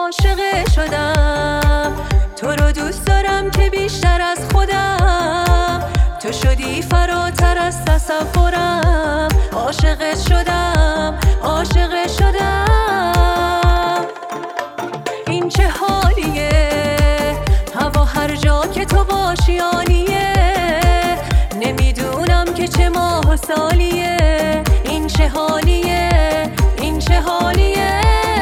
عاشق شدم، تو رو دوست دارم که بیشتر از خودم، تو شدی فراتر از تصورم، عاشقت شدم، عاشق شدم. این چه حالیه، هوا هر جا که تو باشی عالیه، نمیدونم که چه ماه و سالیه. این چه حالیه، این چه حالیه،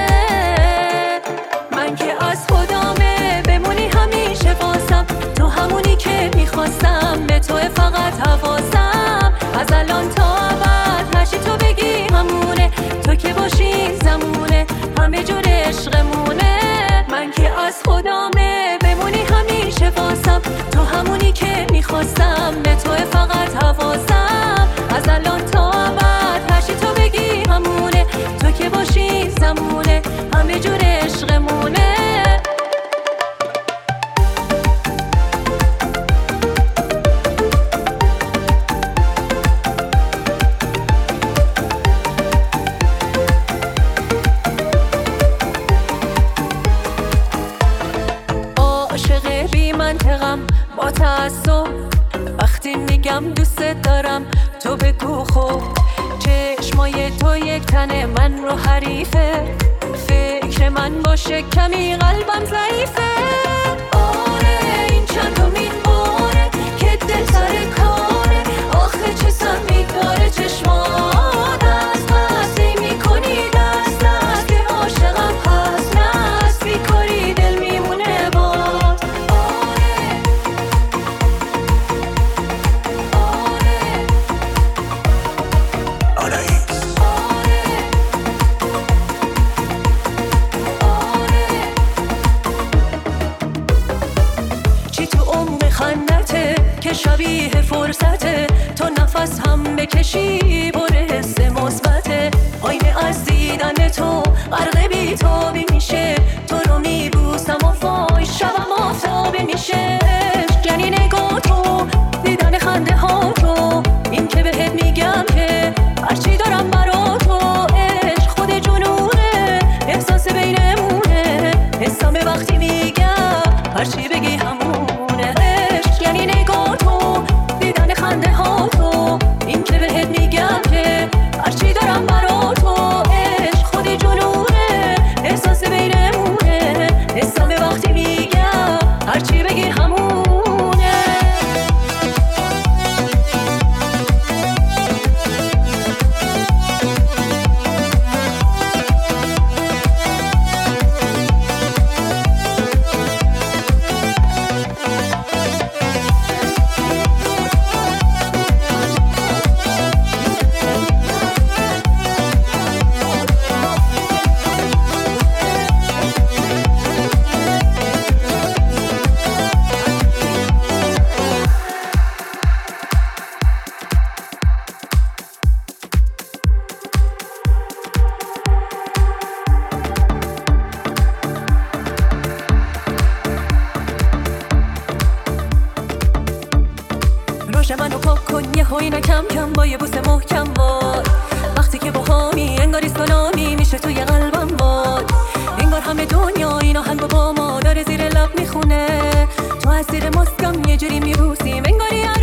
من که از خدامه بمونی همیشه واسم، تو همونی که میخواستم، به تو فقط حواسم، از الان تا ابد هرچی تو بگی همونه، تو که باشی زمونه، همه جور عشقمونه. من که از خدامه بمونی همیشه واسم، تو همونی که میخواستم، به تو فقط حواسم، از الان تا ابد هرچی تو بگی همونه، تو که باشی زمونه، همه جور عشقمونه. عاشق بی منطقم با تعصب، وقتی میگم دوست دارم تو بگو خب، چشمای تو یک تنه من رو حریفه، فکر من باشه کمی قلبم ضعیفه. آره این چندمین باره که دل سر کاره، آخه چه سمی داره چشمان از پسی میکنی دست دست، که عاشقم پس نست بیکاری دل میمونه باز. چی تو عمق خندته که شبیه فرصته، تو نفس هم بکشی بره حس مثبته، آینه از دیدن تو غرق بی تابی میشه، تو رو میبوسم و وای شبم آفتابی میشه. یعنی نگاه تو، دیدن خنده ها تو، این که بهت میگم که هرچی دارم برا تو، عشق خود جنونه، احساس بینمونه، حسام وقتی میگم هرچی بگی همونه. عشق یعنی نگاه تو، دیدن خنده ها تو، این که بهت میگم که هرچی دارم برا تو، عشق خود جنونه، احساس بینمونه، حسام وقتی میگم هرچی بگی همونه. روش منو پاک کن یه هوینا کم کم، با یه بوسه محکم وای، وقتی که با همی انگاری سونامی میشه توی قلبم وای، انگار همه دنیا این آهنگو با ما داره زیر لب میخونه، تو از زیر ماسکم یه جوری میبوسیم انگاری